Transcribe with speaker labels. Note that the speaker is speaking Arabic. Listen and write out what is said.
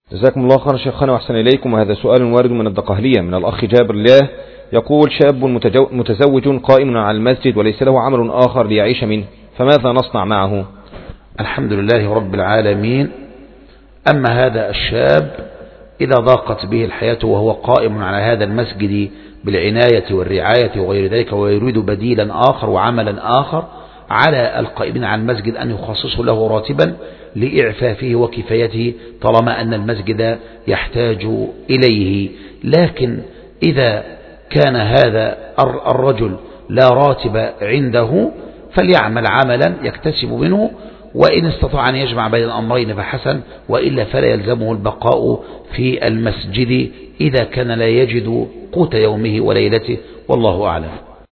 Speaker 1: جزاكم الله خيرا شيخنا وأحسن إليكم. وهذا سؤال وارد من الدقهلية من الأخ جابر الله، يقول: شاب متزوج قائم على المسجد وليس له عمل آخر ليعيش منه، فماذا نصنع معه؟
Speaker 2: الحمد لله رب العالمين. أما هذا الشاب إذا ضاقت به الحياة وهو قائم على هذا المسجد بالعناية والرعاية وغير ذلك ويريد بديلا آخر وعملا آخر، على القائمين على المسجد أن يخصصوا له راتبا لإعفافه وكفايته طالما أن المسجد يحتاج إليه. لكن إذا كان هذا الرجل لا راتب عنده فليعمل عملا يكتسب منه، وإن استطاع أن يجمع بين الأمرين فحسن، وإلا فلا يلزمه البقاء في المسجد إذا كان لا يجد قوت يومه وليلته، والله أعلم.